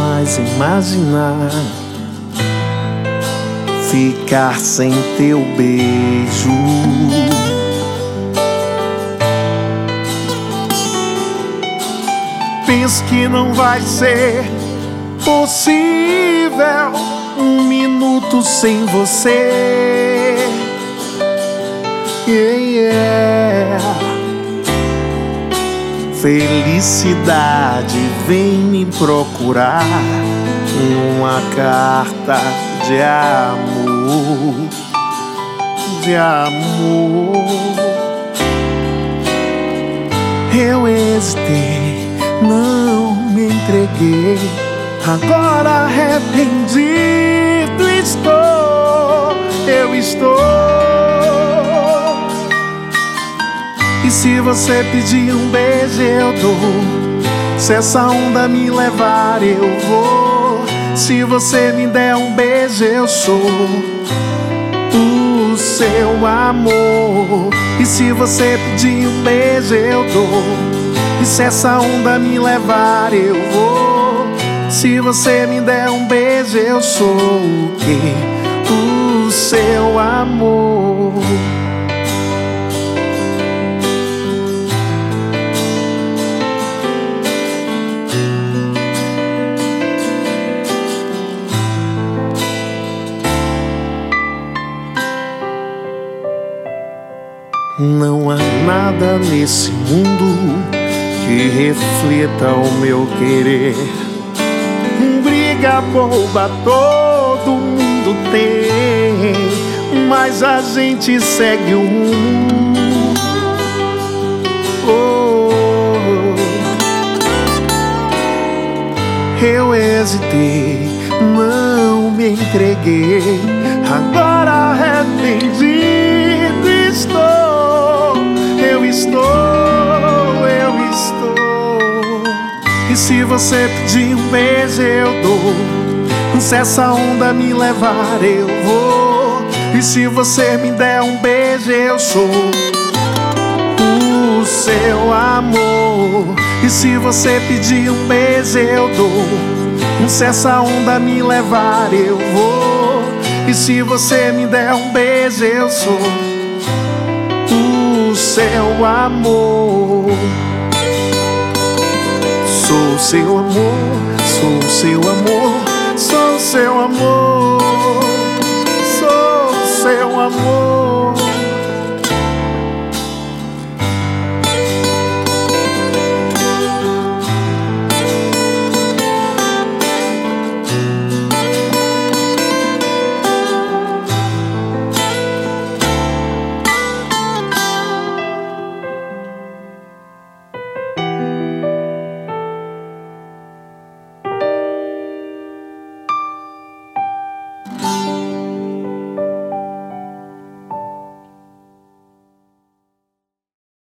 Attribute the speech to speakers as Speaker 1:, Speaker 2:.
Speaker 1: mais imaginar ficar sem teu beijo. Penso que não vai ser possível um minuto sem você. Felicidade vem me procurar numa carta de amor, de amor. Eu hesitei, não me entreguei, agora arrependido estou, eu estou. E se você pedir um beijo eu dou, se essa onda me levar eu vou. Se você me der um beijo eu sou o seu amor. E se você pedir um beijo eu dou, e se essa onda me levar eu vou. Se você me der um beijo eu sou o quê? O seu amor. Não há nada nesse mundo que reflita o meu querer. Briga boba todo mundo tem, mas a gente segue o rumo. Eu hesitei, não me entreguei, agora arrependido estou. Eu estou. E se você pedir um beijo eu dou, se essa onda me levar eu vou. E se você me der um beijo eu sou o seu amor. E se você pedir um beijo eu dou, se essa onda me levar eu vou. E se você me der um beijo eu sou o seu amor. Sou seu amor, sou seu amor, sou seu amor.